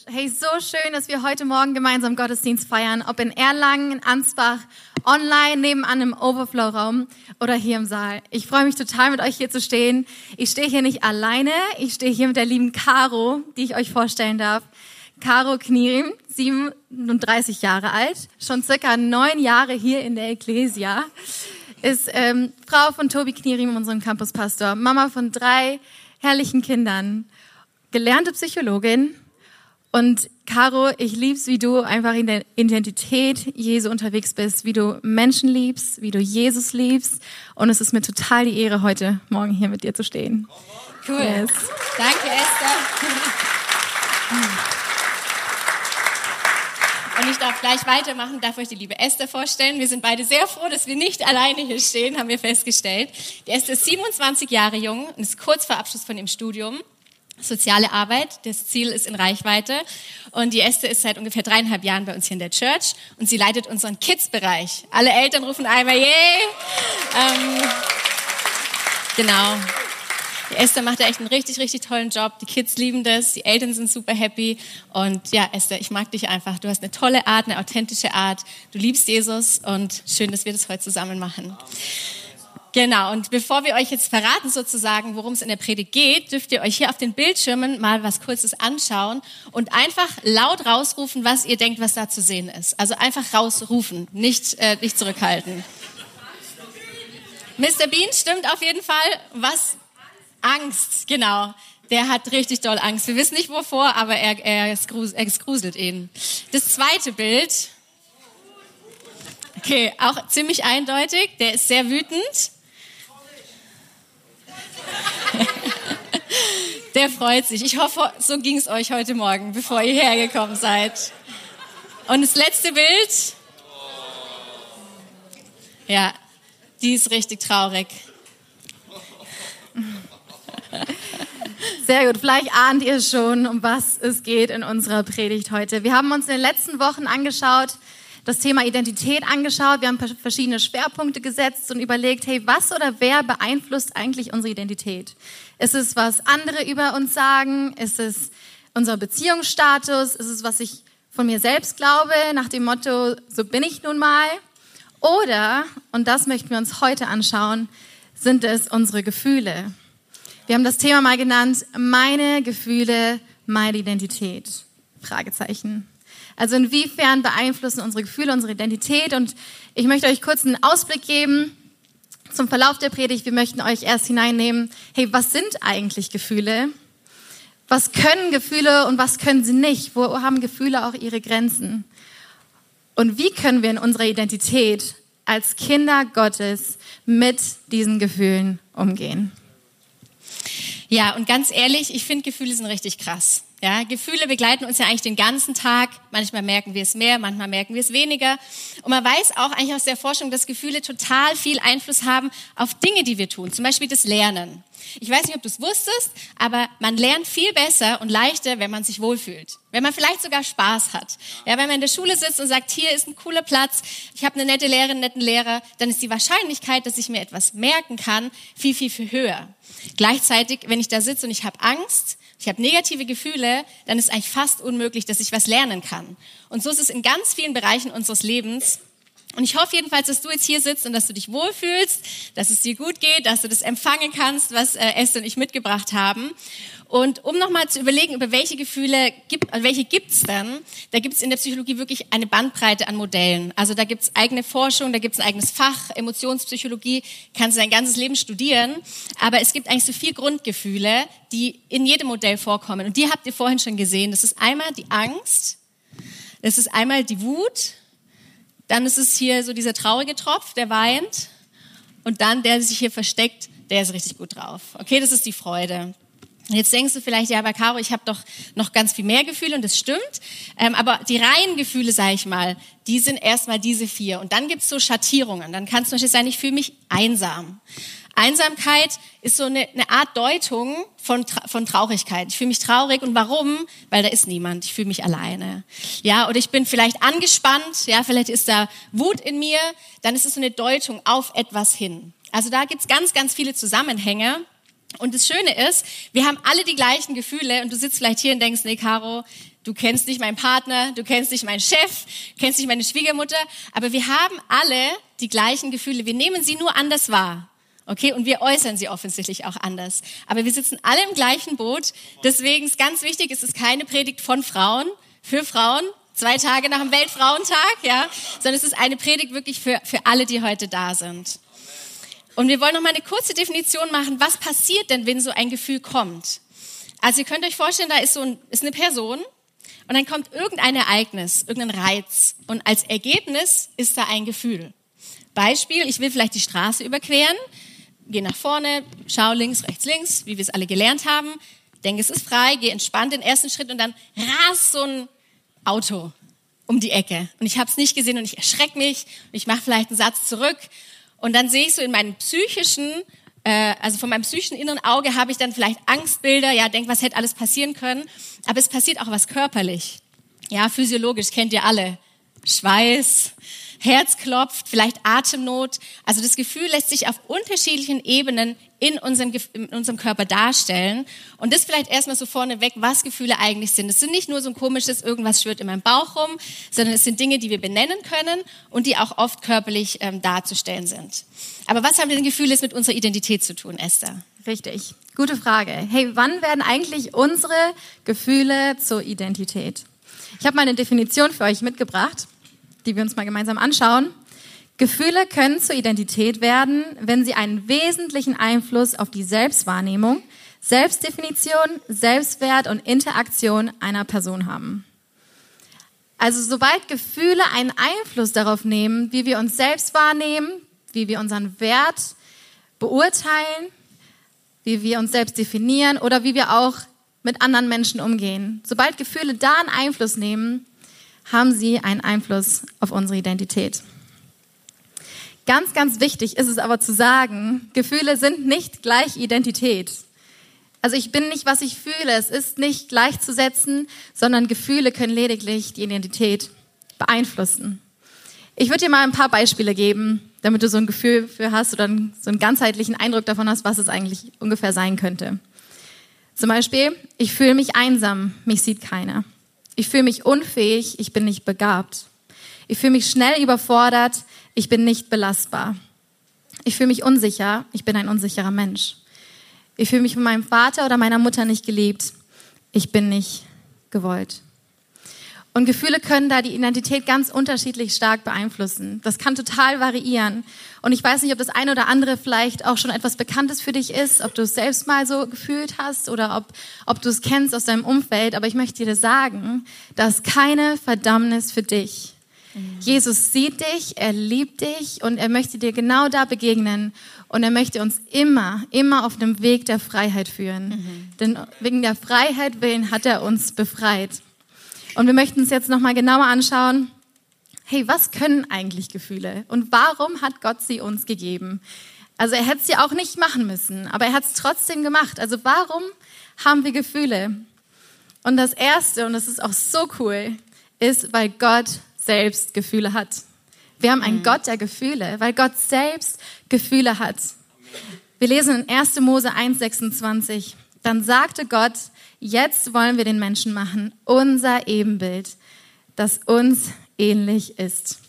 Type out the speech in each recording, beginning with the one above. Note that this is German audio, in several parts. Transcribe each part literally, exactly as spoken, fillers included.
Hey, so schön, dass wir heute Morgen gemeinsam Gottesdienst feiern, ob in Erlangen, in Ansbach, online, nebenan im Overflow-Raum oder hier im Saal. Ich freue mich total, mit euch hier zu stehen. Ich stehe hier nicht alleine, ich stehe hier mit der lieben Caro, die ich euch vorstellen darf. Caro Knierim, siebenunddreißig Jahre alt, schon circa neun Jahre hier in der Ecclesia, ist ähm, Frau von Tobi Knierim, unserem Campuspastor, Mama von drei herrlichen Kindern, gelernte Psychologin. Und Caro, ich lieb's, wie du einfach in der Identität Jesu unterwegs bist, wie du Menschen liebst, wie du Jesus liebst. Und es ist mir total die Ehre, heute Morgen hier mit dir zu stehen. Cool. Yes. Danke, Esther. Und ich darf gleich weitermachen, darf euch die liebe Esther vorstellen. Wir sind beide sehr froh, dass wir nicht alleine hier stehen, haben wir festgestellt. Die Esther ist siebenundzwanzig Jahre jung und ist kurz vor Abschluss von ihrem Studium. Soziale Arbeit, das Ziel ist in Reichweite. Und die Esther ist seit ungefähr dreieinhalb Jahren bei uns hier in der Church und sie leitet unseren Kids-Bereich. Alle Eltern rufen einmal, yay! Ähm, genau. Die Esther macht da echt einen richtig, richtig tollen Job. Die Kids lieben das, die Eltern sind super happy. Und ja, Esther, ich mag dich einfach. Du hast eine tolle Art, eine authentische Art. Du liebst Jesus und schön, dass wir das heute zusammen machen. Genau, und bevor wir euch jetzt verraten sozusagen, worum es in der Predigt geht, dürft ihr euch hier auf den Bildschirmen mal was Kurzes anschauen und einfach laut rausrufen, was ihr denkt, was da zu sehen ist. Also einfach rausrufen, nicht, äh, nicht zurückhalten. Mister Bean stimmt auf jeden Fall. Was? Angst, genau. Der hat richtig doll Angst. Wir wissen nicht wovor, aber er, er, es gruselt ihn. Das zweite Bild. Okay, auch ziemlich eindeutig. Der ist sehr wütend. Der freut sich. Ich hoffe, so ging es euch heute Morgen, bevor ihr hergekommen seid. Und das letzte Bild. Ja, die ist richtig traurig. Sehr gut, vielleicht ahnt ihr schon, um was es geht in unserer Predigt heute. Wir haben uns in den letzten Wochen angeschaut, das Thema Identität angeschaut. Wir haben verschiedene Schwerpunkte gesetzt und überlegt, hey, was oder wer beeinflusst eigentlich unsere Identität? Ist es, was andere über uns sagen? Ist es unser Beziehungsstatus? Ist es, was ich von mir selbst glaube, nach dem Motto, so bin ich nun mal? Oder, und das möchten wir uns heute anschauen, sind es unsere Gefühle? Wir haben das Thema mal genannt, meine Gefühle, meine Identität? Fragezeichen. Also inwiefern beeinflussen unsere Gefühle unsere Identität? Und ich möchte euch kurz einen Ausblick geben zum Verlauf der Predigt. Wir möchten euch erst hineinnehmen, hey, was sind eigentlich Gefühle? Was können Gefühle und was können sie nicht? Wo haben Gefühle auch ihre Grenzen? Und wie können wir in unserer Identität als Kinder Gottes mit diesen Gefühlen umgehen? Ja, und ganz ehrlich, ich finde, Gefühle sind richtig krass. Ja, Gefühle begleiten uns ja eigentlich den ganzen Tag. Manchmal merken wir es mehr, manchmal merken wir es weniger. Und man weiß auch eigentlich aus der Forschung, dass Gefühle total viel Einfluss haben auf Dinge, die wir tun. Zum Beispiel das Lernen. Ich weiß nicht, ob du es wusstest, aber man lernt viel besser und leichter, wenn man sich wohlfühlt. Wenn man vielleicht sogar Spaß hat. Ja, wenn man in der Schule sitzt und sagt, hier ist ein cooler Platz, ich habe eine nette Lehrerin, einen netten Lehrer, dann ist die Wahrscheinlichkeit, dass ich mir etwas merken kann, viel, viel, viel höher. Gleichzeitig, wenn ich da sitze und ich habe Angst, ich habe negative Gefühle, dann ist eigentlich fast unmöglich, dass ich was lernen kann. Und so ist es in ganz vielen Bereichen unseres Lebens. Und ich hoffe jedenfalls, dass du jetzt hier sitzt und dass du dich wohlfühlst, dass es dir gut geht, dass du das empfangen kannst, was äh, Esther und ich mitgebracht haben. Und um nochmal zu überlegen, über welche Gefühle gibt, welche gibt's denn? Da gibt's in der Psychologie wirklich eine Bandbreite an Modellen. Also da gibt's eigene Forschung, da gibt's ein eigenes Fach, Emotionspsychologie, kannst du dein ganzes Leben studieren. Aber es gibt eigentlich so vier Grundgefühle, die in jedem Modell vorkommen. Und die habt ihr vorhin schon gesehen. Das ist einmal die Angst, das ist einmal die Wut, dann ist es hier so dieser traurige Tropf, der weint. Und dann der, der sich hier versteckt, der ist richtig gut drauf. Okay, das ist die Freude. Und jetzt denkst du vielleicht, ja, aber Caro, ich habe doch noch ganz viel mehr Gefühle und das stimmt. Ähm, aber die reinen Gefühle, sage ich mal, die sind erstmal diese vier. Und dann gibt's so Schattierungen. Dann kann es zum Beispiel sein, ich fühle mich einsam. Einsamkeit ist so eine, eine Art Deutung von, von Traurigkeit. Ich fühle mich traurig. Und warum? Weil da ist niemand. Ich fühle mich alleine. Ja, oder ich bin vielleicht angespannt. Ja, vielleicht ist da Wut in mir. Dann ist es so eine Deutung auf etwas hin. Also da gibt's ganz, ganz viele Zusammenhänge. Und das Schöne ist, wir haben alle die gleichen Gefühle und du sitzt vielleicht hier und denkst, nee, Caro, Du kennst nicht meinen Partner, du kennst nicht meinen Chef, kennst nicht meine Schwiegermutter, aber wir haben alle die gleichen Gefühle. Wir nehmen sie nur anders wahr. Okay, und wir äußern sie offensichtlich auch anders. Aber wir sitzen alle im gleichen Boot. Deswegen ist ganz wichtig, es ist keine Predigt von Frauen, für Frauen, zwei Tage nach dem Weltfrauentag, ja, sondern es ist eine Predigt wirklich für, für alle, die heute da sind. Und wir wollen noch mal eine kurze Definition machen, was passiert denn, wenn so ein Gefühl kommt? Also ihr könnt euch vorstellen, da ist so ein, ist eine Person und dann kommt irgendein Ereignis, irgendein Reiz und als Ergebnis ist da ein Gefühl. Beispiel, ich will vielleicht die Straße überqueren, gehe nach vorne, schau links, rechts, links, wie wir es alle gelernt haben, denke, es ist frei, gehe entspannt den ersten Schritt und dann rast so ein Auto um die Ecke. Und ich habe es nicht gesehen und ich erschrecke mich und ich mache vielleicht einen Satz zurück und dann sehe ich so in meinem psychischen, äh, also von meinem psychischen inneren Auge habe ich dann vielleicht Angstbilder, ja, denke, was hätte alles passieren können, aber es passiert auch was körperlich. Ja, physiologisch, kennt ihr alle. Schweiß, Herz klopft, vielleicht Atemnot. Also das Gefühl lässt sich auf unterschiedlichen Ebenen in unserem, in unserem Körper darstellen. Und das vielleicht erstmal so vorneweg, was Gefühle eigentlich sind. Es sind nicht nur so ein komisches, irgendwas schwirrt in meinem Bauch rum, sondern es sind Dinge, die wir benennen können und die auch oft körperlich ähm, darzustellen sind. Aber was haben denn Gefühle mit unserer Identität zu tun, Esther? Richtig, gute Frage. Hey, wann werden eigentlich unsere Gefühle zur Identität? Ich habe mal eine Definition für euch mitgebracht, die wir uns mal gemeinsam anschauen. Gefühle können zur Identität werden, wenn sie einen wesentlichen Einfluss auf die Selbstwahrnehmung, Selbstdefinition, Selbstwert und Interaktion einer Person haben. Also sobald Gefühle einen Einfluss darauf nehmen, wie wir uns selbst wahrnehmen, wie wir unseren Wert beurteilen, wie wir uns selbst definieren oder wie wir auch mit anderen Menschen umgehen. Sobald Gefühle da einen Einfluss nehmen, haben sie einen Einfluss auf unsere Identität. Ganz, ganz wichtig ist es aber zu sagen, Gefühle sind nicht gleich Identität. Also ich bin nicht, was ich fühle. Es ist nicht gleichzusetzen, sondern Gefühle können lediglich die Identität beeinflussen. Ich würde dir mal ein paar Beispiele geben, damit du so ein Gefühl für hast oder so einen ganzheitlichen Eindruck davon hast, was es eigentlich ungefähr sein könnte. Zum Beispiel, ich fühle mich einsam, mich sieht keiner. Ich fühle mich unfähig, ich bin nicht begabt. Ich fühle mich schnell überfordert, ich bin nicht belastbar. Ich fühle mich unsicher, ich bin ein unsicherer Mensch. Ich fühle mich von meinem Vater oder meiner Mutter nicht geliebt, ich bin nicht gewollt. Und Gefühle können da die Identität ganz unterschiedlich stark beeinflussen. Das kann total variieren. Und ich weiß nicht, ob das eine oder andere vielleicht auch schon etwas Bekanntes für dich ist, ob du es selbst mal so gefühlt hast oder ob, ob du es kennst aus deinem Umfeld. Aber ich möchte dir sagen, das ist keine Verdammnis für dich. Mhm. Jesus sieht dich, er liebt dich und er möchte dir genau da begegnen. Und er möchte uns immer, immer auf dem Weg der Freiheit führen. Mhm. Denn wegen der Freiheit willen hat er uns befreit. Und wir möchten uns jetzt nochmal genauer anschauen, hey, was können eigentlich Gefühle und warum hat Gott sie uns gegeben? Also er hätte sie auch nicht machen müssen, aber er hat es trotzdem gemacht. Also warum haben wir Gefühle? Und das Erste, und das ist auch so cool, ist, weil Gott selbst Gefühle hat. Wir haben einen mhm. Gott der Gefühle, weil Gott selbst Gefühle hat. Wir lesen in erster Mose eins sechsundzwanzig. Dann sagte Gott, jetzt wollen wir den Menschen machen, unser Ebenbild, das uns ähnlich ist.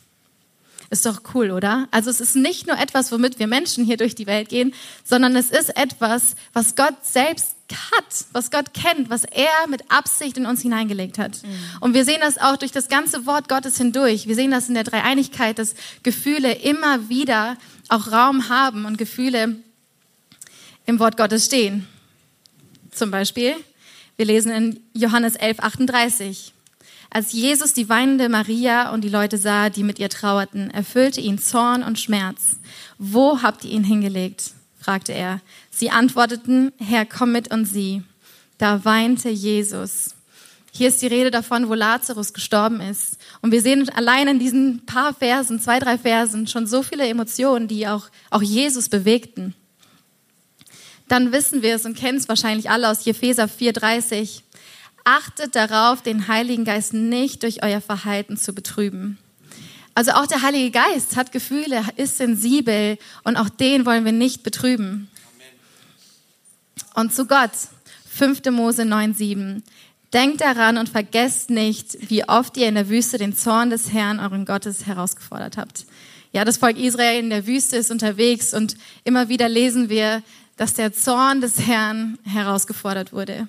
Ist doch cool, oder? Also es ist nicht nur etwas, womit wir Menschen hier durch die Welt gehen, sondern es ist etwas, was Gott selbst hat, was Gott kennt, was er mit Absicht in uns hineingelegt hat. Mhm. Und wir sehen das auch durch das ganze Wort Gottes hindurch. Wir sehen das in der Dreieinigkeit, dass Gefühle immer wieder auch Raum haben und Gefühle im Wort Gottes stehen. Zum Beispiel, wir lesen in Johannes elf achtunddreißig. Als Jesus die weinende Maria und die Leute sah, die mit ihr trauerten, erfüllte ihn Zorn und Schmerz. Wo habt ihr ihn hingelegt? Fragte er. Sie antworteten, Herr, komm mit und sieh. Da weinte Jesus. Hier ist die Rede davon, wo Lazarus gestorben ist. Und wir sehen allein in diesen paar Versen, zwei, drei Versen, schon so viele Emotionen, die auch, auch Jesus bewegten. Dann wissen wir es und kennen es wahrscheinlich alle aus Epheser vier dreißig. Achtet darauf, den Heiligen Geist nicht durch euer Verhalten zu betrüben. Also auch der Heilige Geist hat Gefühle, ist sensibel und auch den wollen wir nicht betrüben. Und zu Gott, fünfter Mose neun sieben. Denkt daran und vergesst nicht, wie oft ihr in der Wüste den Zorn des Herrn, euren Gottes, herausgefordert habt. Ja, das Volk Israel in der Wüste ist unterwegs und immer wieder lesen wir, dass der Zorn des Herrn herausgefordert wurde.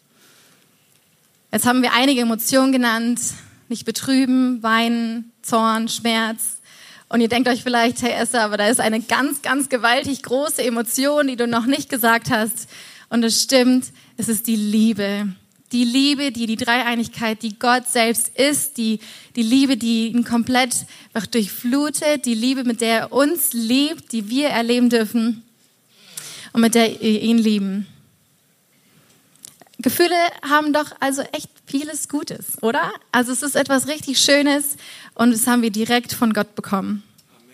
Jetzt haben wir einige Emotionen genannt, nicht betrüben, weinen, Zorn, Schmerz. Und ihr denkt euch vielleicht, hey Esther, aber da ist eine ganz, ganz gewaltig große Emotion, die du noch nicht gesagt hast. Und es stimmt, es ist die Liebe. Die Liebe, die die Dreieinigkeit, die Gott selbst ist, die, die Liebe, die ihn komplett einfach durchflutet, die Liebe, mit der er uns liebt, die wir erleben dürfen und mit der wir ihn lieben. Gefühle haben doch also echt vieles Gutes, oder? Also es ist etwas richtig Schönes und das haben wir direkt von Gott bekommen.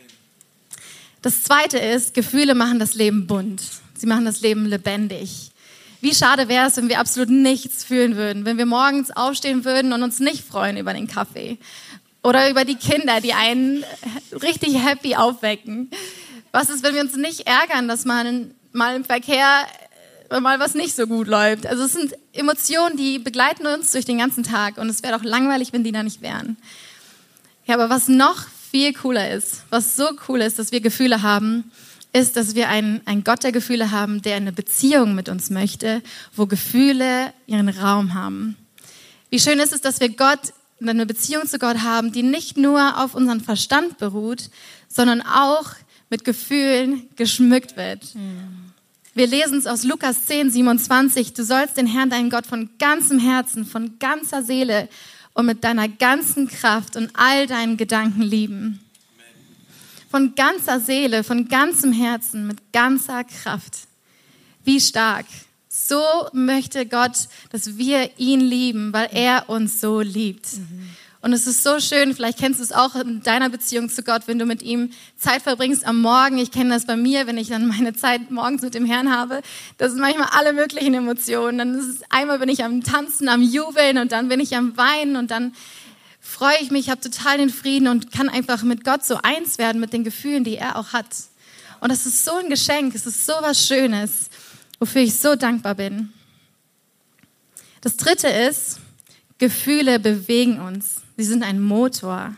Das Zweite ist, Gefühle machen das Leben bunt. Sie machen das Leben lebendig. Wie schade wäre es, wenn wir absolut nichts fühlen würden, wenn wir morgens aufstehen würden und uns nicht freuen über den Kaffee oder über die Kinder, die einen richtig happy aufwecken. Was ist, wenn wir uns nicht ärgern, dass man mal im Verkehr mal was nicht so gut läuft? Also es sind Emotionen, die begleiten uns durch den ganzen Tag und es wäre doch langweilig, wenn die da nicht wären. Ja, aber was noch viel cooler ist, was so cool ist, dass wir Gefühle haben, ist, dass wir einen, einen Gott der Gefühle haben, der eine Beziehung mit uns möchte, wo Gefühle ihren Raum haben. Wie schön ist es, dass wir Gott, eine Beziehung zu Gott haben, die nicht nur auf unseren Verstand beruht, sondern auch mit Gefühlen geschmückt wird. Mhm. Wir lesen es aus Lukas zehn, siebenundzwanzig. Du sollst den Herrn, deinen Gott, von ganzem Herzen, von ganzer Seele und mit deiner ganzen Kraft und all deinen Gedanken lieben. Von ganzer Seele, von ganzem Herzen, mit ganzer Kraft. Wie stark. So möchte Gott, dass wir ihn lieben, weil er uns so liebt. Mhm. Und es ist so schön, vielleicht kennst du es auch in deiner Beziehung zu Gott, wenn du mit ihm Zeit verbringst am Morgen. Ich kenne das bei mir, wenn ich dann meine Zeit morgens mit dem Herrn habe. Das sind manchmal alle möglichen Emotionen. Dann ist es, einmal bin ich am Tanzen, am Jubeln und dann bin ich am Weinen und dann freue ich mich, habe total den Frieden und kann einfach mit Gott so eins werden mit den Gefühlen, die er auch hat. Und das ist so ein Geschenk, es ist so was Schönes, wofür ich so dankbar bin. Das Dritte ist, Gefühle bewegen uns. Sie sind ein Motor.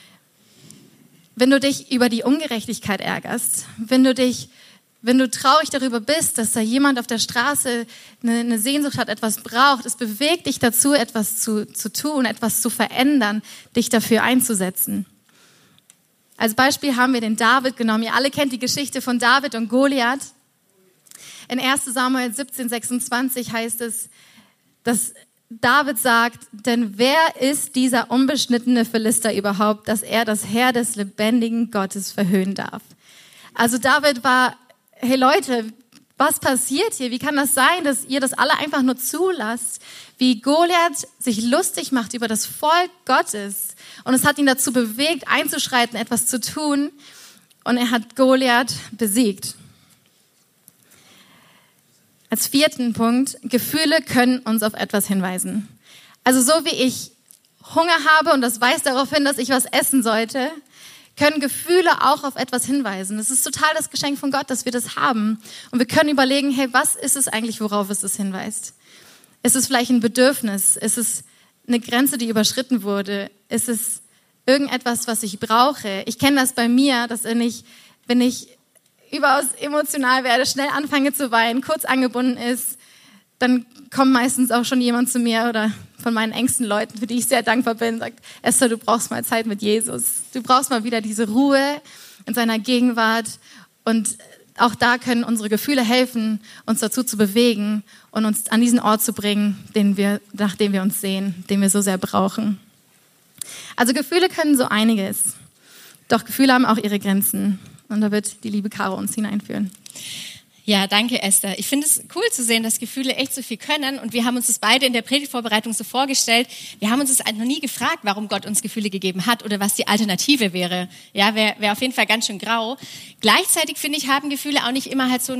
Wenn du dich über die Ungerechtigkeit ärgerst, wenn du dich Wenn du traurig darüber bist, dass da jemand auf der Straße eine, eine Sehnsucht hat, etwas braucht, es bewegt dich dazu, etwas zu, zu tun, etwas zu verändern, dich dafür einzusetzen. Als Beispiel haben wir den David genommen. Ihr alle kennt die Geschichte von David und Goliath. In erster Samuel siebzehn, sechsundzwanzig heißt es, dass David sagt, denn wer ist dieser unbeschnittene Philister überhaupt, dass er das Heer des lebendigen Gottes verhöhnen darf? Also David war, hey Leute, was passiert hier? Wie kann das sein, dass ihr das alle einfach nur zulasst? Wie Goliath sich lustig macht über das Volk Gottes. Und es hat ihn dazu bewegt, einzuschreiten, etwas zu tun. Und er hat Goliath besiegt. Als vierten Punkt, Gefühle können uns auf etwas hinweisen. Also so wie ich Hunger habe und das weist darauf hin, dass ich was essen sollte, können Gefühle auch auf etwas hinweisen. Das ist total das Geschenk von Gott, dass wir das haben. Und wir können überlegen, hey, was ist es eigentlich, worauf es das hinweist? Ist es vielleicht ein Bedürfnis? Ist es eine Grenze, die überschritten wurde? Ist es irgendetwas, was ich brauche? Ich kenne das bei mir, dass wenn ich, wenn ich überaus emotional werde, schnell anfange zu weinen, kurz angebunden ist, dann kommt meistens auch schon jemand zu mir oder von meinen engsten Leuten, für die ich sehr dankbar bin, sagt, Esther, du brauchst mal Zeit mit Jesus. Du brauchst mal wieder diese Ruhe in seiner Gegenwart. Und auch da können unsere Gefühle helfen, uns dazu zu bewegen und uns an diesen Ort zu bringen, den wir, nach dem wir uns sehen, den wir so sehr brauchen. Also Gefühle können so einiges. Doch Gefühle haben auch ihre Grenzen. Und da wird die liebe Caro uns hineinführen. Ja, danke Esther. Ich finde es cool zu sehen, dass Gefühle echt so viel können und wir haben uns das beide in der Predigtvorbereitung so vorgestellt. Wir haben uns das noch nie gefragt, warum Gott uns Gefühle gegeben hat oder was die Alternative wäre. Ja, wäre wär auf jeden Fall ganz schön grau. Gleichzeitig finde ich, haben Gefühle auch nicht immer halt so einen gut,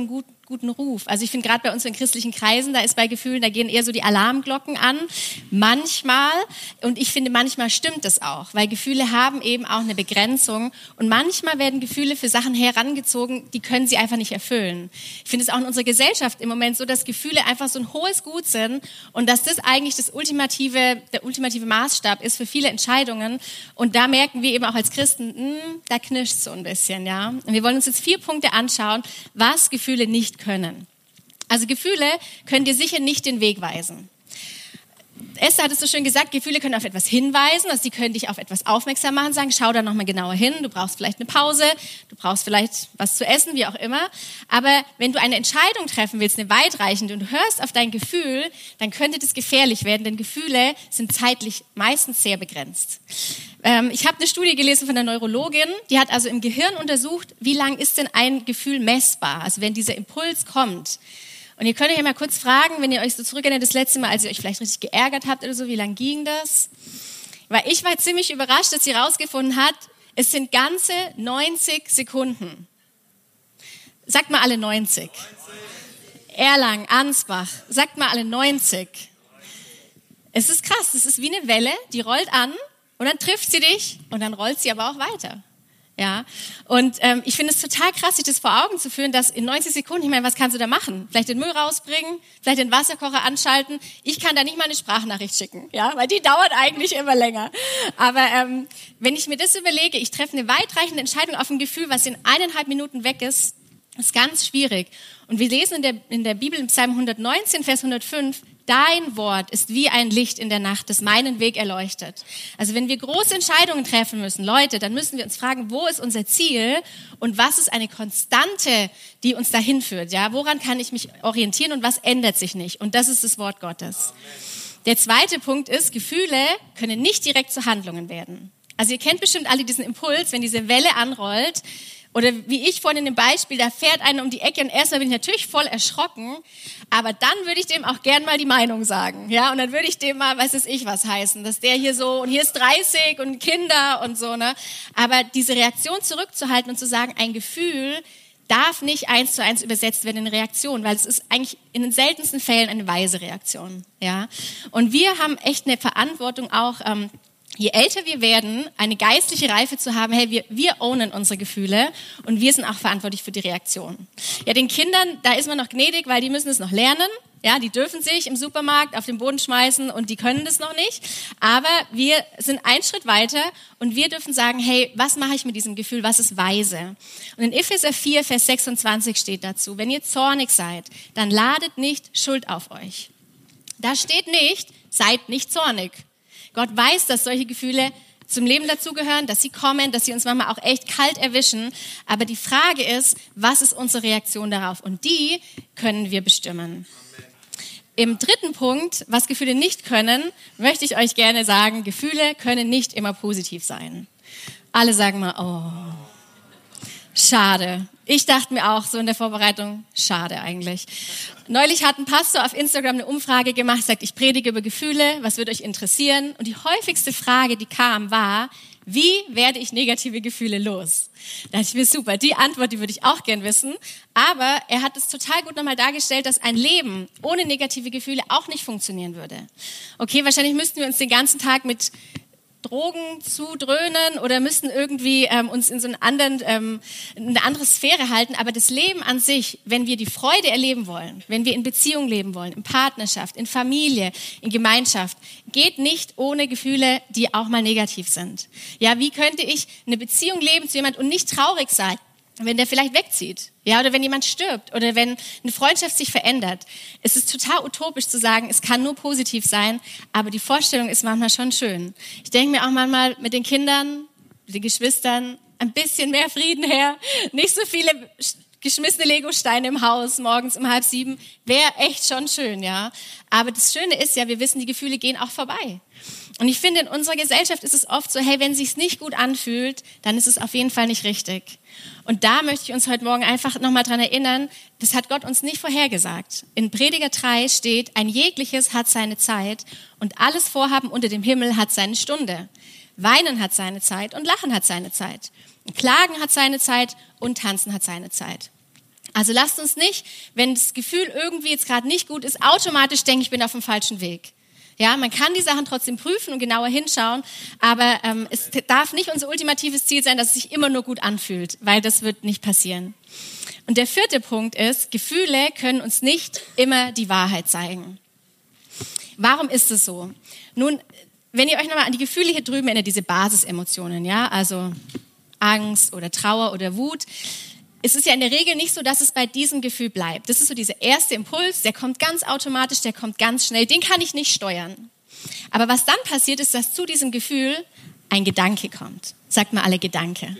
guten Ruf. Also ich finde gerade bei uns in christlichen Kreisen, da ist bei Gefühlen, da gehen eher so die Alarmglocken an. Manchmal, und ich finde, manchmal stimmt das auch, weil Gefühle haben eben auch eine Begrenzung und manchmal werden Gefühle für Sachen herangezogen, die können sie einfach nicht erfüllen. Ich finde es auch in unserer Gesellschaft im Moment so, dass Gefühle einfach so ein hohes Gut sind und dass das eigentlich das ultimative, der ultimative Maßstab ist für viele Entscheidungen. Und da merken wir eben auch als Christen, mh, da knirscht so ein bisschen, ja. Und wir wollen uns jetzt vier Punkte anschauen, was Gefühle nicht können. Also Gefühle können dir sicher nicht den Weg weisen. Esther hat es so schön gesagt, Gefühle können auf etwas hinweisen, also sie können dich auf etwas aufmerksam machen, sagen, schau da nochmal genauer hin, du brauchst vielleicht eine Pause, du brauchst vielleicht was zu essen, wie auch immer. Aber wenn du eine Entscheidung treffen willst, eine weitreichende, und du hörst auf dein Gefühl, dann könnte das gefährlich werden, denn Gefühle sind zeitlich meistens sehr begrenzt. Ähm, ich habe eine Studie gelesen von einer Neurologin, die hat also im Gehirn untersucht, wie lang ist denn ein Gefühl messbar, also wenn dieser Impuls kommt. Und ihr könnt euch ja mal kurz fragen, wenn ihr euch so zurückerinnert, das letzte Mal, als ihr euch vielleicht richtig geärgert habt oder so, wie lang ging das? Weil ich war ziemlich überrascht, dass sie herausgefunden hat, es sind ganze neunzig Sekunden. Sagt mal alle neunzig. Erlangen, Ansbach, sagt mal alle neunzig. Es ist krass, es ist wie eine Welle, die rollt an und dann trifft sie dich und dann rollt sie aber auch weiter. Ja, und ähm, ich finde es total krass, sich das vor Augen zu führen, dass in neunzig Sekunden, ich meine, was kannst du da machen? Vielleicht den Müll rausbringen, vielleicht den Wasserkocher anschalten. Ich kann da nicht mal eine Sprachnachricht schicken, ja, weil die dauert eigentlich immer länger. Aber ähm, wenn ich mir das überlege, ich treffe eine weitreichende Entscheidung auf ein Gefühl, was in eineinhalb Minuten weg ist, ist ganz schwierig. Und wir lesen in der, in der Bibel im Psalm hundertneunzehn, Vers hundertfünf, dein Wort ist wie ein Licht in der Nacht, das meinen Weg erleuchtet. Also wenn wir große Entscheidungen treffen müssen, Leute, dann müssen wir uns fragen, wo ist unser Ziel und was ist eine Konstante, die uns dahin führt? Ja, woran kann ich mich orientieren und was ändert sich nicht? Und das ist das Wort Gottes. Der zweite Punkt ist, Gefühle können nicht direkt zu Handlungen werden. Also ihr kennt bestimmt alle diesen Impuls, wenn diese Welle anrollt, oder wie ich vorhin in dem Beispiel, da fährt einer um die Ecke und erstmal bin ich natürlich voll erschrocken, aber dann würde ich dem auch gern mal die Meinung sagen, ja, und dann würde ich dem mal, weiß es ich, was heißen, dass der hier so, und hier ist dreißig und Kinder und so, ne, aber diese Reaktion zurückzuhalten und zu sagen, ein Gefühl darf nicht eins zu eins übersetzt werden in Reaktion, weil es ist eigentlich in den seltensten Fällen eine weise Reaktion, ja, und wir haben echt eine Verantwortung auch, ähm, je älter wir werden, eine geistliche Reife zu haben, hey, wir, wir ownen unsere Gefühle und wir sind auch verantwortlich für die Reaktion. Ja, den Kindern, da ist man noch gnädig, weil die müssen es noch lernen. Ja, die dürfen sich im Supermarkt auf den Boden schmeißen und die können das noch nicht. Aber wir sind einen Schritt weiter und wir dürfen sagen, hey, was mache ich mit diesem Gefühl? Was ist weise? Und in Epheser vier, Vers sechsundzwanzig steht dazu, wenn ihr zornig seid, dann ladet nicht Schuld auf euch. Da steht nicht, seid nicht zornig. Gott weiß, dass solche Gefühle zum Leben dazugehören, dass sie kommen, dass sie uns manchmal auch echt kalt erwischen. Aber die Frage ist, was ist unsere Reaktion darauf? Und die können wir bestimmen. Amen. Im dritten Punkt, was Gefühle nicht können, möchte ich euch gerne sagen, Gefühle können nicht immer positiv sein. Alle sagen mal, oh, schade. Ich dachte mir auch so in der Vorbereitung, schade eigentlich. Neulich hat ein Pastor auf Instagram eine Umfrage gemacht, sagt, ich predige über Gefühle, was würde euch interessieren? Und die häufigste Frage, die kam, war, wie werde ich negative Gefühle los? Da dachte ich mir, super, die Antwort, die würde ich auch gern wissen. Aber er hat es total gut nochmal dargestellt, dass ein Leben ohne negative Gefühle auch nicht funktionieren würde. Okay, wahrscheinlich müssten wir uns den ganzen Tag mit Drogen zudröhnen oder müssten irgendwie ähm, uns in so einen anderen, ähm, eine andere Sphäre halten. Aber das Leben an sich, wenn wir die Freude erleben wollen, wenn wir in Beziehung leben wollen, in Partnerschaft, in Familie, in Gemeinschaft, geht nicht ohne Gefühle, die auch mal negativ sind. Ja, wie könnte ich eine Beziehung leben zu jemandem und nicht traurig sein, wenn der vielleicht wegzieht? Ja, oder wenn jemand stirbt oder wenn eine Freundschaft sich verändert. Es ist total utopisch zu sagen, es kann nur positiv sein, aber die Vorstellung ist manchmal schon schön. Ich denke mir auch manchmal mit den Kindern, mit den Geschwistern, ein bisschen mehr Frieden her, nicht so viele geschmissene Legosteine im Haus morgens um halb sieben, wäre echt schon schön, ja. Aber das Schöne ist ja, wir wissen, die Gefühle gehen auch vorbei. Und ich finde, in unserer Gesellschaft ist es oft so, hey, wenn es sich nicht gut anfühlt, dann ist es auf jeden Fall nicht richtig. Und da möchte ich uns heute Morgen einfach nochmal dran erinnern, das hat Gott uns nicht vorhergesagt. In Prediger drei steht, ein jegliches hat seine Zeit und alles Vorhaben unter dem Himmel hat seine Stunde. Weinen hat seine Zeit und Lachen hat seine Zeit. Klagen hat seine Zeit und Tanzen hat seine Zeit. Also lasst uns nicht, wenn das Gefühl irgendwie jetzt gerade nicht gut ist, automatisch denken, ich bin auf dem falschen Weg. Ja, man kann die Sachen trotzdem prüfen und genauer hinschauen, aber ähm, es darf nicht unser ultimatives Ziel sein, dass es sich immer nur gut anfühlt, weil das wird nicht passieren. Und der vierte Punkt ist, Gefühle können uns nicht immer die Wahrheit zeigen. Warum ist es so? Nun, wenn ihr euch nochmal an die Gefühle hier drüben erinnert, diese Basisemotionen, ja, also Angst oder Trauer oder Wut, es ist ja in der Regel nicht so, dass es bei diesem Gefühl bleibt. Das ist so dieser erste Impuls, der kommt ganz automatisch, der kommt ganz schnell, den kann ich nicht steuern. Aber was dann passiert ist, dass zu diesem Gefühl ein Gedanke kommt. Sagt mal alle Gedanke.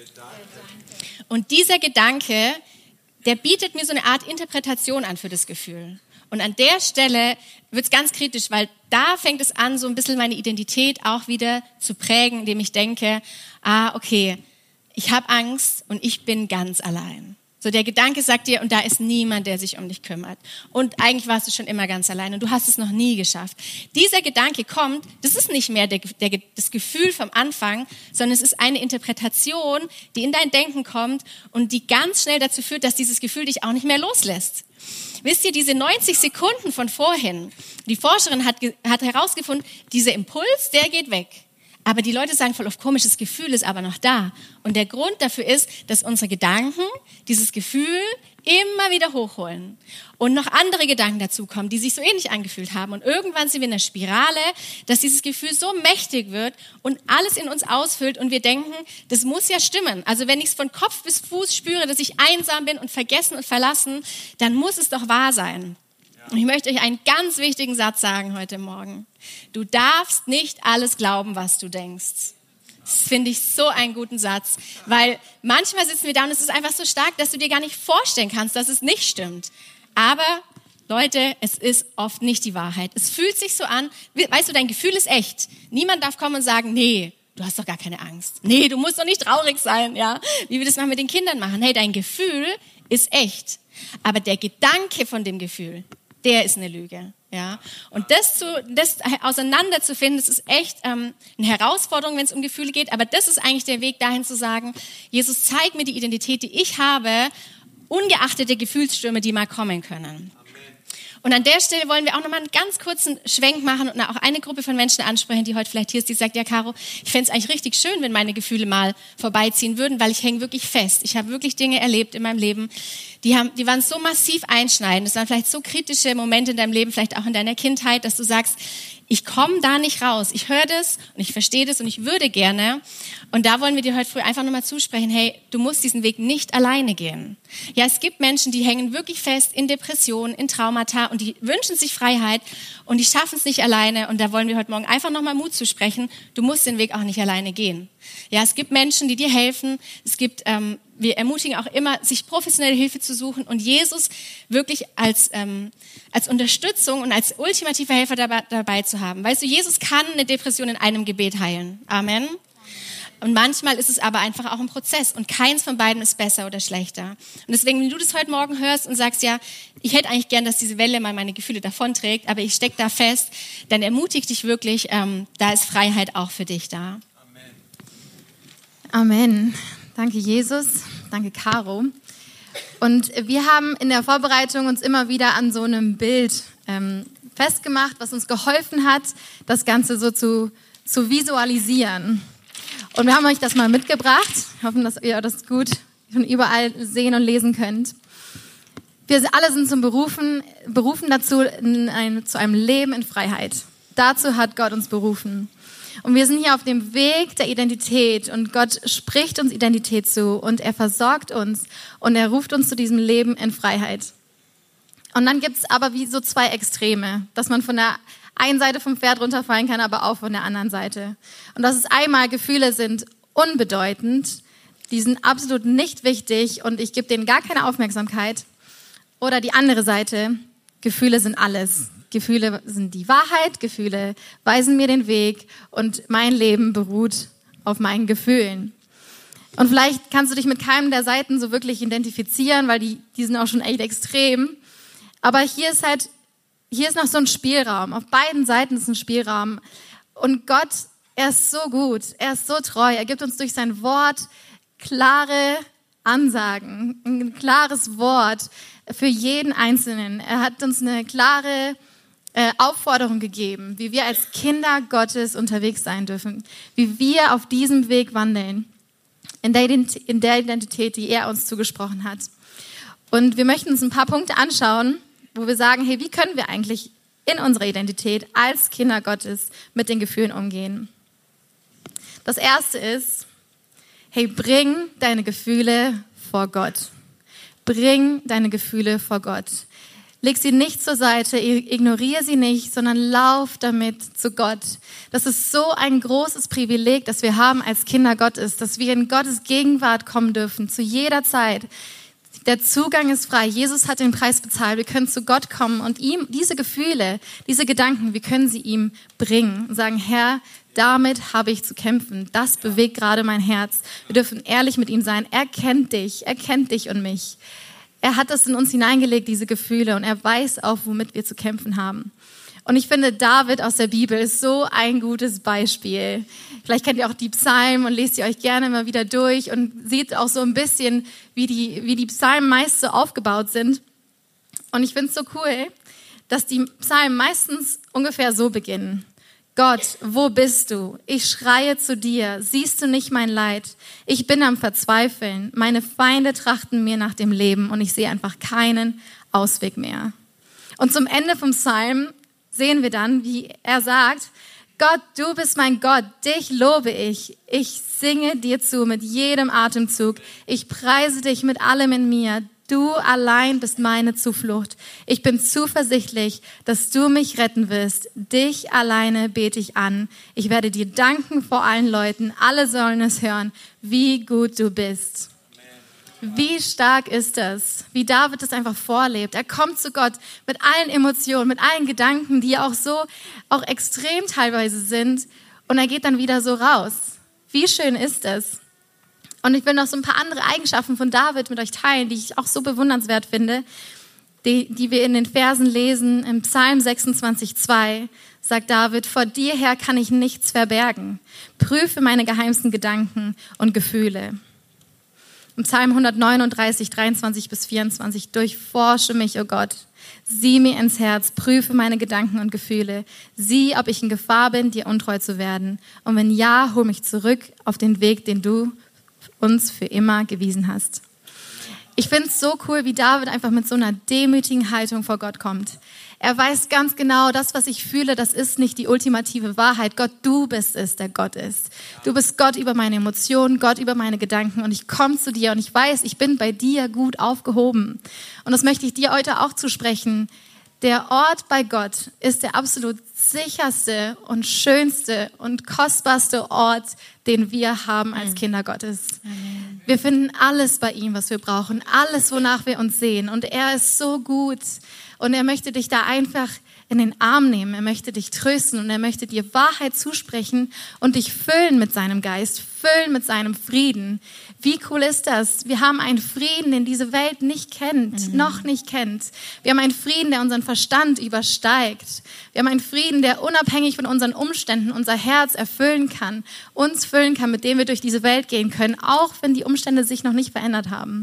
Und dieser Gedanke, der bietet mir so eine Art Interpretation an für das Gefühl. Und an der Stelle wird es ganz kritisch, weil da fängt es an, so ein bisschen meine Identität auch wieder zu prägen, indem ich denke, ah, okay, ich habe Angst und ich bin ganz allein. So der Gedanke sagt dir, und da ist niemand, der sich um dich kümmert. Und eigentlich warst du schon immer ganz allein und du hast es noch nie geschafft. Dieser Gedanke kommt, das ist nicht mehr der, der, das Gefühl vom Anfang, sondern es ist eine Interpretation, die in dein Denken kommt und die ganz schnell dazu führt, dass dieses Gefühl dich auch nicht mehr loslässt. Wisst ihr, diese neunzig Sekunden von vorhin, die Forscherin hat, hat herausgefunden, dieser Impuls, der geht weg. Aber die Leute sagen voll oft, komisch, das Gefühl ist aber noch da. Und der Grund dafür ist, dass unsere Gedanken dieses Gefühl immer wieder hochholen. Und noch andere Gedanken dazukommen, die sich so ähnlich angefühlt haben. Und irgendwann sind wir in einer Spirale, dass dieses Gefühl so mächtig wird und alles in uns ausfüllt. Und wir denken, das muss ja stimmen. Also wenn ich es von Kopf bis Fuß spüre, dass ich einsam bin und vergessen und verlassen, dann muss es doch wahr sein. Und ich möchte euch einen ganz wichtigen Satz sagen heute Morgen. Du darfst nicht alles glauben, was du denkst. Das finde ich so einen guten Satz, weil manchmal sitzen wir da und es ist einfach so stark, dass du dir gar nicht vorstellen kannst, dass es nicht stimmt. Aber Leute, es ist oft nicht die Wahrheit. Es fühlt sich so an, weißt du, dein Gefühl ist echt. Niemand darf kommen und sagen, nee, du hast doch gar keine Angst. Nee, du musst doch nicht traurig sein, ja, wie wir das mal mit den Kindern machen. Hey, dein Gefühl ist echt. Aber der Gedanke von dem Gefühl, der ist eine Lüge, ja. Und das zu, das auseinanderzufinden, das ist echt ähm, eine Herausforderung, wenn es um Gefühle geht. Aber das ist eigentlich der Weg dahin zu sagen, Jesus, zeig mir die Identität, die ich habe, ungeachtet der Gefühlsstürme, die mal kommen können. Und an der Stelle wollen wir auch nochmal einen ganz kurzen Schwenk machen und auch eine Gruppe von Menschen ansprechen, die heute vielleicht hier ist, die sagt, ja Caro, ich fände es eigentlich richtig schön, wenn meine Gefühle mal vorbeiziehen würden, weil ich hänge wirklich fest. Ich habe wirklich Dinge erlebt in meinem Leben, die, haben, die waren so massiv einschneidend. Das waren vielleicht so kritische Momente in deinem Leben, vielleicht auch in deiner Kindheit, dass du sagst, ich komme da nicht raus. Ich höre das und ich verstehe das und ich würde gerne. Und da wollen wir dir heute früh einfach nochmal zusprechen, hey, du musst diesen Weg nicht alleine gehen. Ja, es gibt Menschen, die hängen wirklich fest in Depressionen, in Traumata und die wünschen sich Freiheit und die schaffen es nicht alleine. Und da wollen wir heute Morgen einfach nochmal Mut zusprechen. Du musst den Weg auch nicht alleine gehen. Ja, es gibt Menschen, die dir helfen. Es gibt, ähm, wir ermutigen auch immer, sich professionelle Hilfe zu suchen und Jesus wirklich als, ähm, als Unterstützung und als ultimativer Helfer dabei, dabei zu haben. Weißt du, Jesus kann eine Depression in einem Gebet heilen. Amen. Und manchmal ist es aber einfach auch ein Prozess und keins von beiden ist besser oder schlechter. Und deswegen, wenn du das heute Morgen hörst und sagst, ja, ich hätte eigentlich gern, dass diese Welle mal meine Gefühle davonträgt, aber ich stecke da fest, dann ermutige dich wirklich, ähm, da ist Freiheit auch für dich da. Amen. Danke, Jesus. Danke, Caro. Und wir haben in der Vorbereitung uns immer wieder an so einem Bild ähm, festgemacht, was uns geholfen hat, das Ganze so zu, zu visualisieren. Und wir haben euch das mal mitgebracht. Wir hoffen, dass ihr das gut von überall sehen und lesen könnt. Wir alle sind zum Berufen, berufen dazu, in ein, zu einem Leben in Freiheit. Dazu hat Gott uns berufen. Und wir sind hier auf dem Weg der Identität und Gott spricht uns Identität zu und er versorgt uns und er ruft uns zu diesem Leben in Freiheit. Und dann gibt es aber wie so zwei Extreme, dass man von der einen Seite vom Pferd runterfallen kann, aber auch von der anderen Seite. Und das ist einmal, Gefühle sind unbedeutend, die sind absolut nicht wichtig und ich gebe denen gar keine Aufmerksamkeit. Oder die andere Seite, Gefühle sind alles. Gefühle sind die Wahrheit, Gefühle weisen mir den Weg und mein Leben beruht auf meinen Gefühlen. Und vielleicht kannst du dich mit keinem der Seiten so wirklich identifizieren, weil die, die sind auch schon echt extrem. Aber hier ist halt, hier ist noch so ein Spielraum. Auf beiden Seiten ist ein Spielraum. Und Gott, er ist so gut, er ist so treu. Er gibt uns durch sein Wort klare Ansagen, ein klares Wort für jeden Einzelnen. Er hat uns eine klare äh, Aufforderung gegeben, wie wir als Kinder Gottes unterwegs sein dürfen, wie wir auf diesem Weg wandeln, in der, in der Identität, die er uns zugesprochen hat. Und wir möchten uns ein paar Punkte anschauen, wo wir sagen, hey, wie können wir eigentlich in unserer Identität als Kinder Gottes mit den Gefühlen umgehen? Das erste ist, hey, bring deine Gefühle vor Gott. Bring deine Gefühle vor Gott. Leg sie nicht zur Seite, ignoriere sie nicht, sondern lauf damit zu Gott. Das ist so ein großes Privileg, das wir haben als Kinder Gottes, dass wir in Gottes Gegenwart kommen dürfen, zu jeder Zeit. Der Zugang ist frei. Jesus hat den Preis bezahlt. Wir können zu Gott kommen und ihm diese Gefühle, diese Gedanken, wir können sie ihm bringen und sagen, Herr, damit habe ich zu kämpfen. Das bewegt gerade mein Herz. Wir dürfen ehrlich mit ihm sein. Er kennt dich, er kennt dich und mich. Er hat das in uns hineingelegt, diese Gefühle, und er weiß auch, womit wir zu kämpfen haben. Und ich finde, David aus der Bibel ist so ein gutes Beispiel. Vielleicht kennt ihr auch die Psalmen und lest sie euch gerne immer wieder durch und seht auch so ein bisschen, wie die, wie die Psalmen meist so aufgebaut sind. Und ich finde es so cool, dass die Psalmen meistens ungefähr so beginnen. Gott, wo bist du? Ich schreie zu dir. Siehst du nicht mein Leid? Ich bin am Verzweifeln. Meine Feinde trachten mir nach dem Leben und ich sehe einfach keinen Ausweg mehr. Und zum Ende vom Psalm sehen wir dann, wie er sagt, Gott, du bist mein Gott, dich lobe ich. Ich singe dir zu mit jedem Atemzug. Ich preise dich mit allem in mir. Du allein bist meine Zuflucht. Ich bin zuversichtlich, dass du mich retten wirst. Dich alleine bete ich an. Ich werde dir danken vor allen Leuten. Alle sollen es hören, wie gut du bist. Wie stark ist das, wie David es einfach vorlebt. Er kommt zu Gott mit allen Emotionen, mit allen Gedanken, die auch so, auch extrem teilweise sind. Und er geht dann wieder so raus. Wie schön ist das? Und ich will noch so ein paar andere Eigenschaften von David mit euch teilen, die ich auch so bewundernswert finde, die, die wir in den Versen lesen. Im Psalm sechsundzwanzig zwei sagt David, vor dir her kann ich nichts verbergen. Prüfe meine geheimsten Gedanken und Gefühle. Im Psalm hundertneununddreißig, dreiundzwanzig bis vierundzwanzig, durchforsche mich, o Gott. Sieh mir ins Herz, prüfe meine Gedanken und Gefühle. Sieh, ob ich in Gefahr bin, dir untreu zu werden. Und wenn ja, hol mich zurück auf den Weg, den du uns für immer gewiesen hast. Ich finde es so cool, wie David einfach mit so einer demütigen Haltung vor Gott kommt. Er weiß ganz genau, das, was ich fühle, das ist nicht die ultimative Wahrheit. Gott, du bist es, der Gott ist. Du bist Gott über meine Emotionen, Gott über meine Gedanken, und ich komme zu dir und ich weiß, ich bin bei dir gut aufgehoben. Und das möchte ich dir heute auch zusprechen. Der Ort bei Gott ist der absolut sicherste und schönste und kostbarste Ort, den wir haben als Kinder Gottes. Amen. Wir finden alles bei ihm, was wir brauchen, alles, wonach wir uns sehen. Und er ist so gut und er möchte dich da einfach in den Arm nehmen. Er möchte dich trösten und er möchte dir Wahrheit zusprechen und dich füllen mit seinem Geist, füllen mit seinem Frieden. Wie cool ist das? Wir haben einen Frieden, den diese Welt nicht kennt, mhm. noch nicht kennt. Wir haben einen Frieden, der unseren Verstand übersteigt. Wir haben einen Frieden, der unabhängig von unseren Umständen unser Herz erfüllen kann, uns füllen kann, mit dem wir durch diese Welt gehen können, auch wenn die Umstände sich noch nicht verändert haben.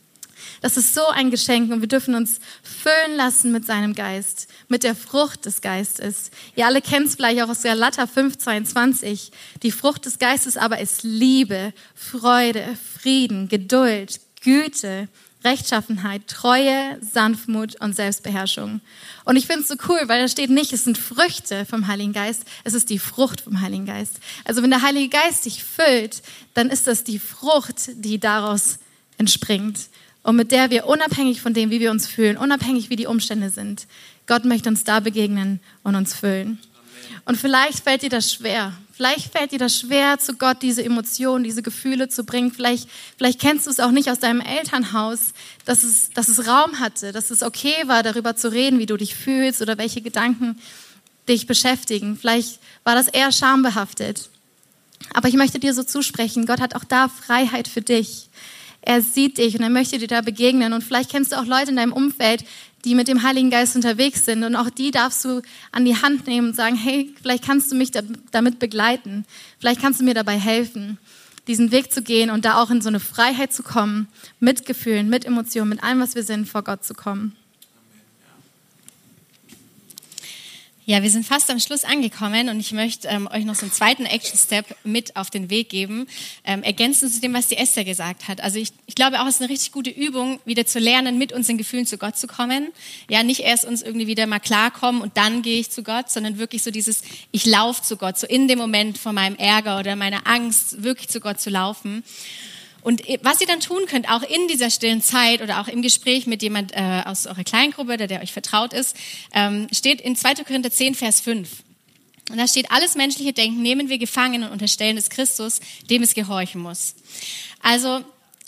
Das ist so ein Geschenk und wir dürfen uns füllen lassen mit seinem Geist, mit der Frucht des Geistes. Ihr alle kennt es vielleicht auch aus Galater fünf, zweiundzwanzig. Die Frucht des Geistes aber ist Liebe, Freude, Frieden, Geduld, Güte, Rechtschaffenheit, Treue, Sanftmut und Selbstbeherrschung. Und ich finde es so cool, weil da steht nicht, es sind Früchte vom Heiligen Geist, es ist die Frucht vom Heiligen Geist. Also wenn der Heilige Geist dich füllt, dann ist das die Frucht, die daraus entspringt. Und mit der wir unabhängig von dem, wie wir uns fühlen, unabhängig wie die Umstände sind, Gott möchte uns da begegnen und uns füllen. Amen. Und vielleicht fällt dir das schwer. Vielleicht fällt dir das schwer, zu Gott diese Emotionen, diese Gefühle zu bringen. Vielleicht, vielleicht kennst du es auch nicht aus deinem Elternhaus, dass es, dass es Raum hatte, dass es okay war, darüber zu reden, wie du dich fühlst oder welche Gedanken dich beschäftigen. Vielleicht war das eher schambehaftet. Aber ich möchte dir so zusprechen, Gott hat auch da Freiheit für dich. Er sieht dich und er möchte dir da begegnen. Und vielleicht kennst du auch Leute in deinem Umfeld, die mit dem Heiligen Geist unterwegs sind. Und auch die darfst du an die Hand nehmen und sagen, hey, vielleicht kannst du mich damit begleiten. Vielleicht kannst du mir dabei helfen. diesen Weg zu gehen und da auch in so eine Freiheit zu kommen, mit Gefühlen, mit Emotionen, mit allem, was wir sind, vor Gott zu kommen. Ja, wir sind fast am Schluss angekommen und ich möchte ähm, euch noch so einen zweiten Action-Step mit auf den Weg geben, ähm, ergänzend zu dem, was die Esther gesagt hat. Also ich, ich glaube auch, es ist eine richtig gute Übung, wieder zu lernen, mit unseren Gefühlen zu Gott zu kommen. Ja, nicht erst uns irgendwie wieder mal klarkommen und dann gehe ich zu Gott, sondern wirklich so dieses, ich laufe zu Gott, so in dem Moment von meinem Ärger oder meiner Angst, wirklich zu Gott zu laufen. Und was ihr dann tun könnt, auch in dieser stillen Zeit oder auch im Gespräch mit jemand äh, aus eurer Kleingruppe, der, der euch vertraut ist, ähm, steht in zweiter Korinther zehn, Vers fünf. Und da steht, alles menschliche Denken nehmen wir gefangen und unterstellen es Christus, dem es gehorchen muss. Also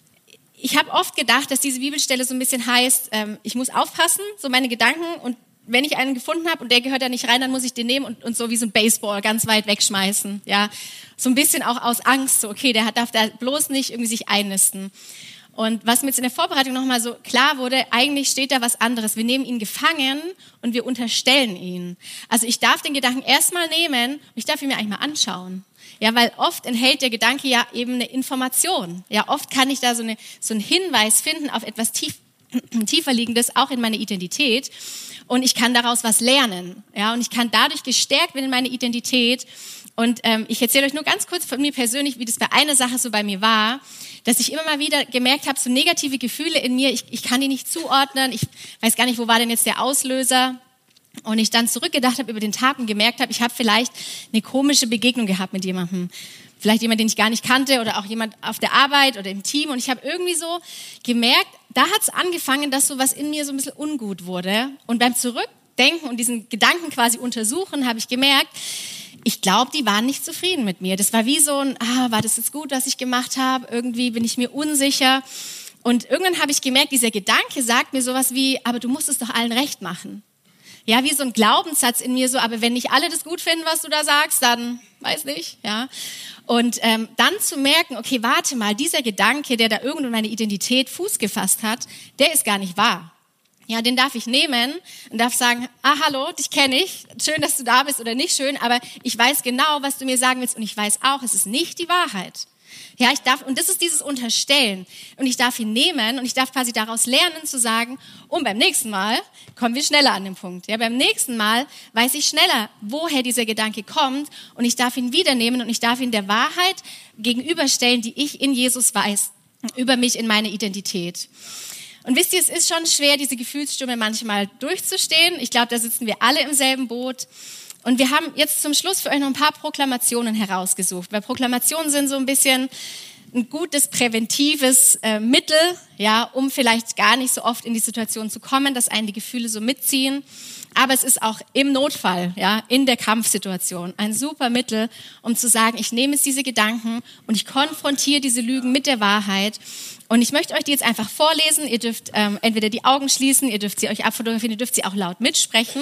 ich habe oft gedacht, dass diese Bibelstelle so ein bisschen heißt, ähm, ich muss aufpassen, so meine Gedanken, und wenn ich einen gefunden habe und der gehört da nicht rein, dann muss ich den nehmen und, und so wie so ein Baseball ganz weit wegschmeißen. Ja, so ein bisschen auch aus Angst, so okay, der darf da bloß nicht irgendwie sich einnisten. Und was mir jetzt in der Vorbereitung nochmal so klar wurde, eigentlich steht da was anderes. Wir nehmen ihn gefangen und wir unterstellen ihn. Also ich darf den Gedanken erstmal nehmen und ich darf ihn mir eigentlich mal anschauen. Ja, weil oft enthält der Gedanke ja eben eine Information. Ja, oft kann ich da so, eine, so einen Hinweis finden auf etwas tief, tiefer liegendes, auch in meiner Identität. Und ich kann daraus was lernen. Ja, und ich kann dadurch gestärkt werden in meine Identität. Und ähm, ich erzähle euch nur ganz kurz von mir persönlich, wie das bei einer Sache so bei mir war, dass ich immer mal wieder gemerkt habe, so negative Gefühle in mir, ich, ich kann die nicht zuordnen, ich weiß gar nicht, wo war denn jetzt der Auslöser. Und ich dann zurückgedacht habe über den Tag und gemerkt habe, ich habe vielleicht eine komische Begegnung gehabt mit jemandem. Vielleicht jemand, den ich gar nicht kannte oder auch jemand auf der Arbeit oder im Team. Und ich habe irgendwie so gemerkt, da hat es angefangen, dass so was in mir so ein bisschen ungut wurde. Und beim Zurückdenken und diesen Gedanken quasi untersuchen, habe ich gemerkt, ich glaube, die waren nicht zufrieden mit mir. Das war wie so ein, ah, war das jetzt gut, was ich gemacht habe? Irgendwie bin ich mir unsicher. Und irgendwann habe ich gemerkt, dieser Gedanke sagt mir sowas wie, aber du musst es doch allen recht machen. Ja, wie so ein Glaubenssatz in mir so, aber wenn nicht alle das gut finden, was du da sagst, dann weiß nicht, ja. Und ähm, dann zu merken, okay, warte mal, dieser Gedanke, der da irgendwo in meine Identität Fuß gefasst hat, der ist gar nicht wahr. Ja, den darf ich nehmen und darf sagen, ah, hallo, dich kenne ich, schön, dass du da bist oder nicht schön, aber ich weiß genau, was du mir sagen willst und ich weiß auch, es ist nicht die Wahrheit. Ja, ich darf, und das ist dieses Unterstellen. Und ich darf ihn nehmen und ich darf quasi daraus lernen zu sagen, und beim nächsten Mal kommen wir schneller an den Punkt. Ja, beim nächsten Mal weiß ich schneller, woher dieser Gedanke kommt und ich darf ihn wieder nehmen und ich darf ihn der Wahrheit gegenüberstellen, die ich in Jesus weiß, über mich, in meine Identität. Und wisst ihr, es ist schon schwer, diese Gefühlsstürme manchmal durchzustehen. Ich glaube, da sitzen wir alle im selben Boot. Und wir haben jetzt zum Schluss für euch noch ein paar Proklamationen herausgesucht, weil Proklamationen sind so ein bisschen ein gutes präventives äh, Mittel, ja, um vielleicht gar nicht so oft in die Situation zu kommen, dass einen die Gefühle so mitziehen. Aber es ist auch im Notfall, ja, in der Kampfsituation ein super Mittel, um zu sagen, ich nehme jetzt diese Gedanken und ich konfrontiere diese Lügen mit der Wahrheit. Und ich möchte euch die jetzt einfach vorlesen. Ihr dürft ähm, entweder die Augen schließen, ihr dürft sie euch abfotografieren, ihr dürft sie auch laut mitsprechen.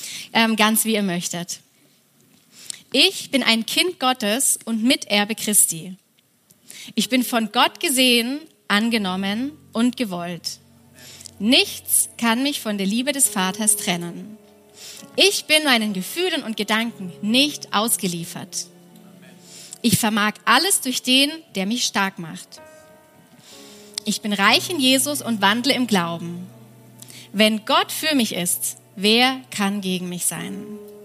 Ganz wie ihr möchtet. Ich bin ein Kind Gottes und Miterbe Christi. Ich bin von Gott gesehen, angenommen und gewollt. Nichts kann mich von der Liebe des Vaters trennen. Ich bin meinen Gefühlen und Gedanken nicht ausgeliefert. Ich vermag alles durch den, der mich stark macht. Ich bin reich in Jesus und wandle im Glauben. Wenn Gott für mich ist, wer kann gegen mich sein?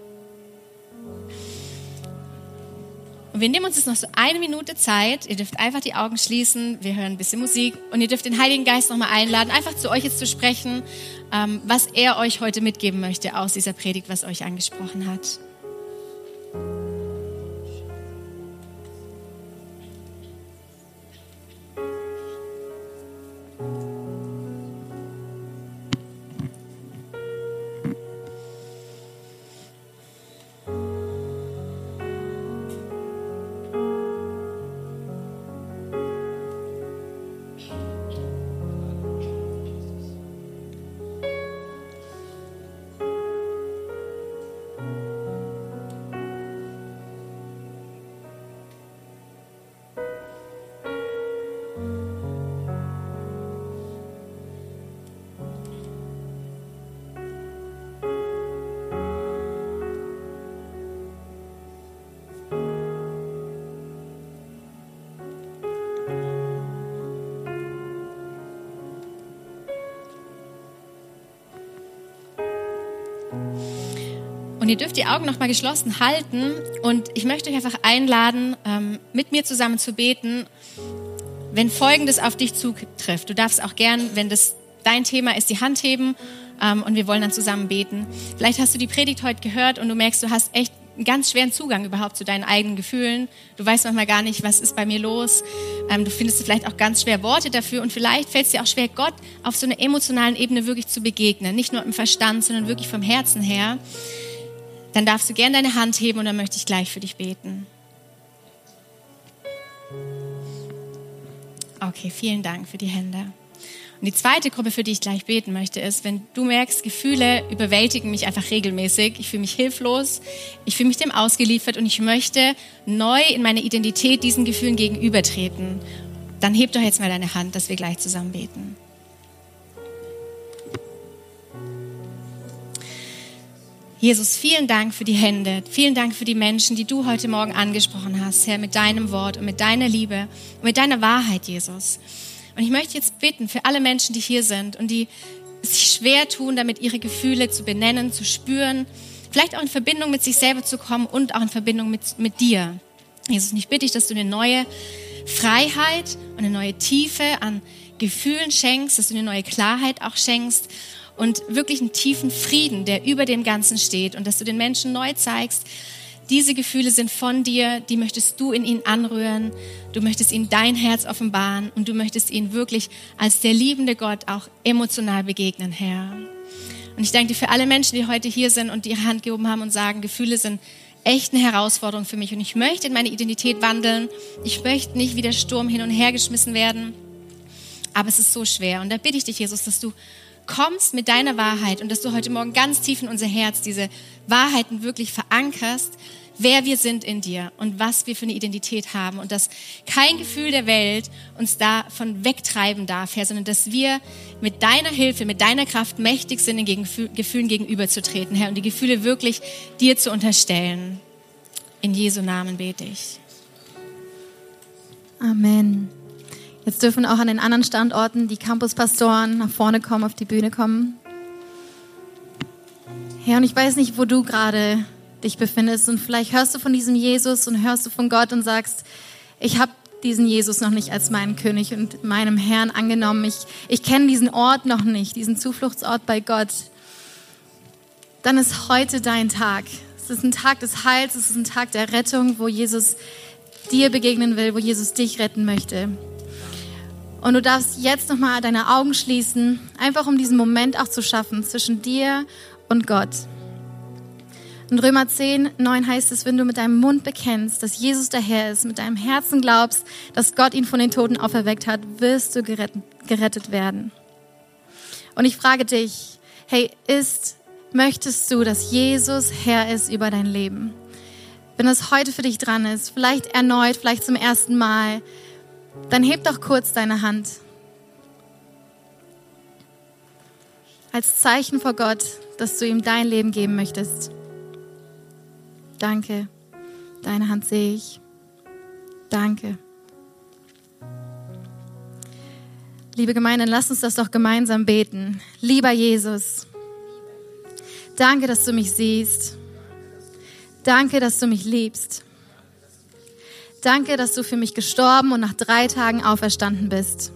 Und wir nehmen uns jetzt noch so eine Minute Zeit. Ihr dürft einfach die Augen schließen. Wir hören ein bisschen Musik. Und ihr dürft den Heiligen Geist nochmal einladen, einfach zu euch jetzt zu sprechen, was er euch heute mitgeben möchte aus dieser Predigt, was euch angesprochen hat. ihr dürft die Augen noch mal geschlossen halten und ich möchte euch einfach einladen, ähm, mit mir zusammen zu beten, wenn Folgendes auf dich zutrifft. Du darfst auch gern, wenn das dein Thema ist, die Hand heben ähm, und wir wollen dann zusammen beten. Vielleicht hast du die Predigt heute gehört und du merkst, du hast echt einen ganz schweren Zugang überhaupt zu deinen eigenen Gefühlen. Du weißt manchmal gar nicht, was ist bei mir los. Ähm, du findest vielleicht auch ganz schwer Worte dafür und vielleicht fällt es dir auch schwer, Gott auf so einer emotionalen Ebene wirklich zu begegnen. Nicht nur im Verstand, sondern wirklich vom Herzen her. Dann darfst du gerne deine Hand heben und dann möchte ich gleich für dich beten. Okay, vielen Dank für die Hände. Und die zweite Gruppe, für die ich gleich beten möchte, ist, wenn du merkst, Gefühle überwältigen mich einfach regelmäßig. Ich fühle mich hilflos, ich fühle mich dem ausgeliefert und ich möchte neu in meiner Identität diesen Gefühlen gegenübertreten. Dann heb doch jetzt mal deine Hand, dass wir gleich zusammen beten. Jesus, vielen Dank für die Hände, vielen Dank für die Menschen, die du heute Morgen angesprochen hast, Herr, mit deinem Wort und mit deiner Liebe und mit deiner Wahrheit, Jesus. Und ich möchte jetzt bitten für alle Menschen, die hier sind und die sich schwer tun, damit ihre Gefühle zu benennen, zu spüren, vielleicht auch in Verbindung mit sich selber zu kommen und auch in Verbindung mit, mit dir. Jesus, und ich bitte dich, dass du eine neue Freiheit und eine neue Tiefe an Gefühlen schenkst, dass du eine neue Klarheit auch schenkst und wirklich einen tiefen Frieden, der über dem Ganzen steht und dass du den Menschen neu zeigst, diese Gefühle sind von dir, die möchtest du in ihnen anrühren, du möchtest ihnen dein Herz offenbaren und du möchtest ihnen wirklich als der liebende Gott auch emotional begegnen, Herr. Und ich danke dir für alle Menschen, die heute hier sind und die ihre Hand gehoben haben und sagen, Gefühle sind echt eine Herausforderung für mich und ich möchte in meine Identität wandeln, ich möchte nicht wie der Sturm hin und her geschmissen werden, aber es ist so schwer. Und da bitte ich dich, Jesus, dass du kommst mit deiner Wahrheit und dass du heute Morgen ganz tief in unser Herz diese Wahrheiten wirklich verankerst, wer wir sind in dir und was wir für eine Identität haben und dass kein Gefühl der Welt uns davon wegtreiben darf, Herr, sondern dass wir mit deiner Hilfe, mit deiner Kraft mächtig sind, den Gefühlen gegenüberzutreten, Herr, und die Gefühle wirklich dir zu unterstellen. In Jesu Namen bete ich. Amen. Jetzt dürfen auch an den anderen Standorten die Campuspastoren nach vorne kommen, auf die Bühne kommen. Herr, und ich weiß nicht, wo du gerade dich befindest und vielleicht hörst du von diesem Jesus und hörst du von Gott und sagst, ich habe diesen Jesus noch nicht als meinen König und meinem Herrn angenommen. Ich, ich kenne diesen Ort noch nicht, diesen Zufluchtsort bei Gott. Dann ist heute dein Tag. Es ist ein Tag des Heils, es ist ein Tag der Rettung, wo Jesus dir begegnen will, wo Jesus dich retten möchte. Und du darfst jetzt nochmal deine Augen schließen, einfach um diesen Moment auch zu schaffen zwischen dir und Gott. In Römer zehn, neun heißt es, wenn du mit deinem Mund bekennst, dass Jesus der Herr ist, mit deinem Herzen glaubst, dass Gott ihn von den Toten auferweckt hat, wirst du gerettet, gerettet werden. Und ich frage dich, hey, ist, möchtest du, dass Jesus Herr ist über dein Leben? Wenn das heute für dich dran ist, vielleicht erneut, vielleicht zum ersten Mal, dann heb doch kurz deine Hand. Als Zeichen vor Gott, dass du ihm dein Leben geben möchtest. Danke. Deine Hand sehe ich. Danke. Liebe Gemeinde, lass uns das doch gemeinsam beten. Lieber Jesus, danke, dass du mich siehst. Danke, dass du mich liebst. Danke, dass du für mich gestorben und nach drei Tagen auferstanden bist.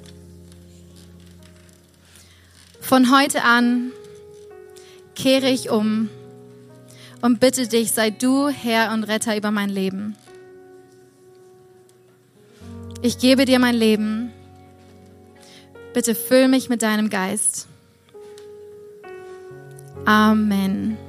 Von heute an kehre ich um und bitte dich, sei du Herr und Retter über mein Leben. Ich gebe dir mein Leben. Bitte füll mich mit deinem Geist. Amen.